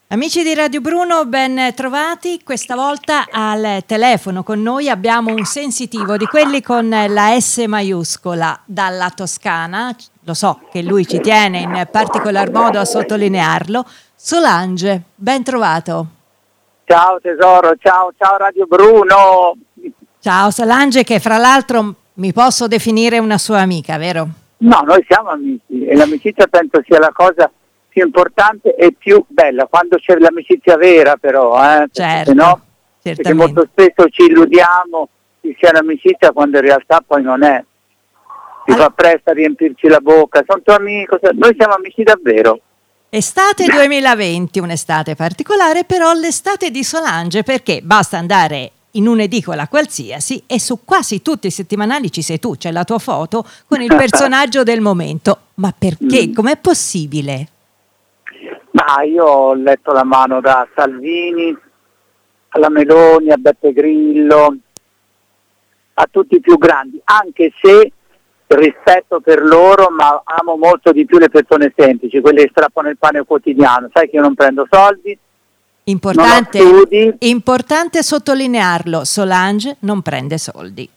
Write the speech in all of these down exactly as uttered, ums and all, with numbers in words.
Amici di Radio Bruno, ben trovati. Questa volta al telefono con noi abbiamo un sensitivo di quelli con la S maiuscola dalla Toscana. Lo so che lui ci tiene in particolar modo a sottolinearlo. Solange, ben trovato. Ciao tesoro, ciao, ciao Radio Bruno. Ciao Solange, che fra l'altro mi posso definire una sua amica, vero? No, noi siamo amici e l'amicizia penso sia la cosa più importante e più bella, quando c'è l'amicizia vera però, eh? Certo, Perché no? certamente. Perché molto spesso ci illudiamo che sia un'amicizia quando in realtà poi non è. Si Allora, fa presto a riempirci la bocca, sono tuo amico, noi siamo amici davvero. estate duemilaventi, un'estate particolare, però l'estate di Solange, perché basta andare in un'edicola qualsiasi e su quasi tutti i settimanali ci sei tu, c'è la tua foto con il personaggio del momento. Ma perché? Mm. Com'è possibile? Ma io ho letto la mano da Salvini alla Meloni, a Beppe Grillo, a tutti i più grandi, anche se rispetto per loro, ma amo molto di più le persone semplici, quelle che strappano il pane quotidiano. Sai che io non prendo soldi, Importante, non ho studi. importante sottolinearlo, Solange non prende soldi.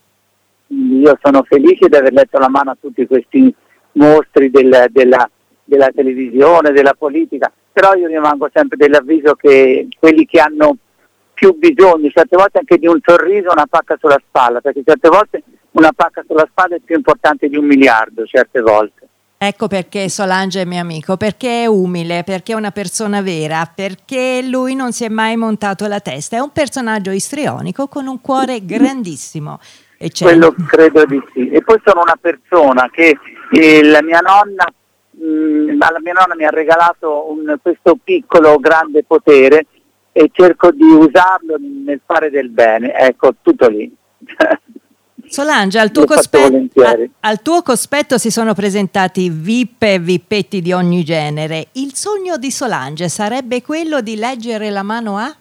Io sono felice di aver letto la mano a tutti questi mostri del, della, della televisione, della politica, però io rimango sempre dell'avviso che quelli che hanno più bisogno, certe volte anche di un sorriso, una pacca sulla spalla, perché certe volte una pacca sulla spalla è più importante di un miliardo, certe volte. Ecco perché Solange è mio amico, perché è umile, perché è una persona vera, perché lui non si è mai montato la testa, è un personaggio istrionico con un cuore grandissimo. E c'è... Quello credo di sì. E poi sono una persona che eh, la mia nonna, mh, la mia nonna mi ha regalato un, questo piccolo grande potere e cerco di usarlo nel fare del bene, ecco, tutto lì. Solange, al tuo, cospetto, a, al tuo cospetto si sono presentati V I P e vippetti di ogni genere. Il sogno di Solange sarebbe quello di leggere la mano a?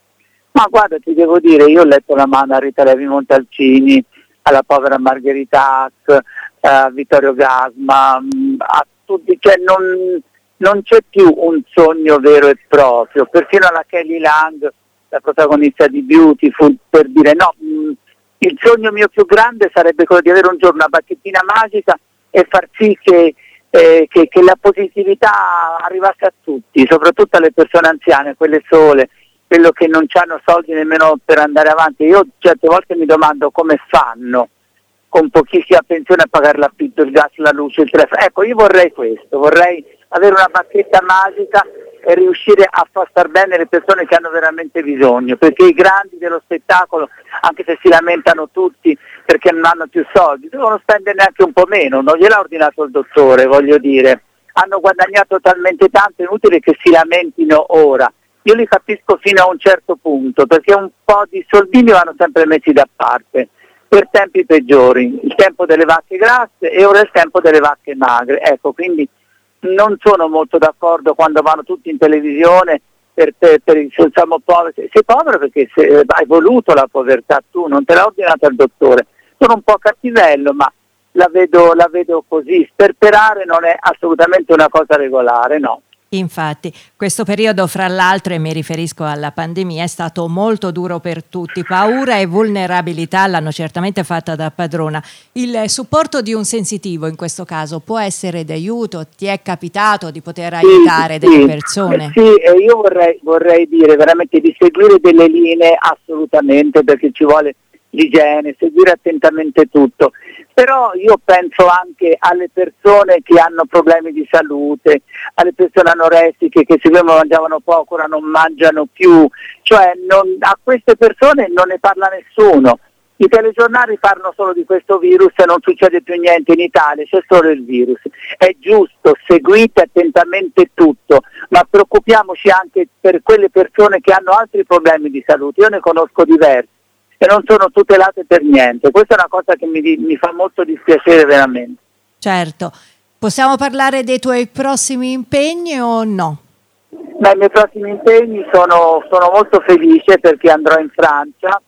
Ma guarda, ti devo dire, io ho letto la mano a Rita Levi Montalcini, alla povera Margherita Hack, a Vittorio Gasma, a tutti, cioè non, non c'è più un sogno vero e proprio, perfino alla Kelly Lang, la protagonista di Beautiful, per dire no, mh, il sogno mio più grande sarebbe quello di avere un giorno una bacchettina magica e far sì che, eh, che, che la positività arrivasse a tutti, soprattutto alle persone anziane, quelle sole, quello che non hanno soldi nemmeno per andare avanti. Io certe volte mi domando come fanno con pochissima pensione a pagare l'affitto, il gas, la luce, il telefono. Ecco, io vorrei questo, vorrei avere una bacchetta magica e riuscire a far star bene le persone che hanno veramente bisogno, perché i grandi dello spettacolo, anche se si lamentano tutti perché non hanno più soldi, devono spenderne anche un po' meno, non gliel'ha ordinato il dottore, voglio dire, hanno guadagnato talmente tanto, è inutile che si lamentino ora. Io li capisco fino a un certo punto, perché un po' di soldini vanno sempre messi da parte per tempi peggiori, il tempo delle vacche grasse e ora è il tempo delle vacche magre, ecco, quindi non sono molto d'accordo quando vanno tutti in televisione per, per, per il siamo poveri. Sei povero perché se, hai voluto la povertà tu, non te l'ha ordinata il dottore. Sono un po' cattivello, ma la vedo, la vedo così. Sperperare non è assolutamente una cosa regolare, no. Infatti, questo periodo, fra l'altro, e mi riferisco alla pandemia, è stato molto duro per tutti. Paura e vulnerabilità l'hanno certamente fatta da padrona. Il supporto di un sensitivo, in questo caso, può essere d'aiuto? Ti è capitato di poter aiutare sì, delle sì, persone? Sì, e io vorrei, vorrei dire veramente di seguire delle linee assolutamente, perché ci vuole l'igiene, seguire attentamente tutto. Però io penso anche alle persone che hanno problemi di salute, alle persone anoressiche che se prima mangiavano poco ora non mangiano più, cioè non, a queste persone non ne parla nessuno. I telegiornali parlano solo di questo virus e non succede più niente in Italia, c'è solo il virus. È giusto, seguite attentamente tutto, ma preoccupiamoci anche per quelle persone che hanno altri problemi di salute. Io ne conosco diversi e non sono tutelate per niente. Questa è una cosa che mi, mi fa molto dispiacere veramente. Certo. Possiamo parlare dei tuoi prossimi impegni o no? Beh, i miei prossimi impegni sono, sono molto felice perché andrò in Francia,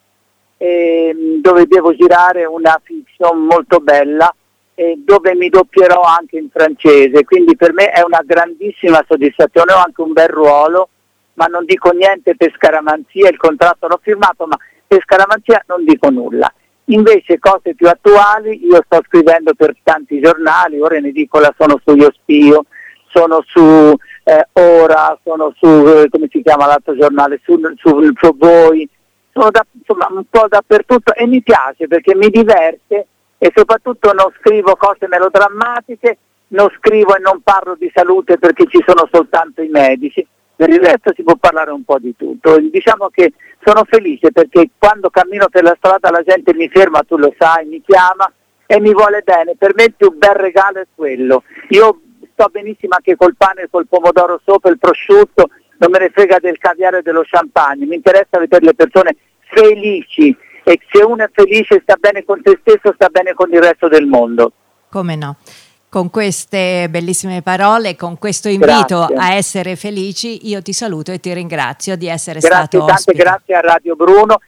eh, dove devo girare una fiction molto bella, eh, dove mi doppierò anche in francese, quindi per me è una grandissima soddisfazione, ho anche un bel ruolo ma non dico niente per scaramanzia, il contratto l'ho firmato, ma per scaramanzia non dico nulla. Invece cose più attuali, io sto scrivendo per tanti giornali, ora in edicola sono su Io Spio, sono su eh, Ora, sono su, eh, come si chiama l'altro giornale, su, su, su Voi, sono da, insomma un po' dappertutto e mi piace perché mi diverte e soprattutto non scrivo cose melodrammatiche, non scrivo e non parlo di salute perché ci sono soltanto i medici, per il resto si può parlare un po' di tutto. Diciamo che sono felice perché quando cammino per la strada la gente mi ferma, tu lo sai, mi chiama e mi vuole bene, per me il più bel regalo è quello. Io sto benissimo anche col pane, col pomodoro sopra, il prosciutto, non me ne frega del caviale e dello champagne, mi interessa vedere le persone felici e se uno è felice sta bene con se stesso, sta bene con il resto del mondo. Come no? Con queste bellissime parole, con questo invito Grazie. a essere felici, io ti saluto e ti ringrazio di essere Grazie, stato ospite. Tante grazie a Radio Bruno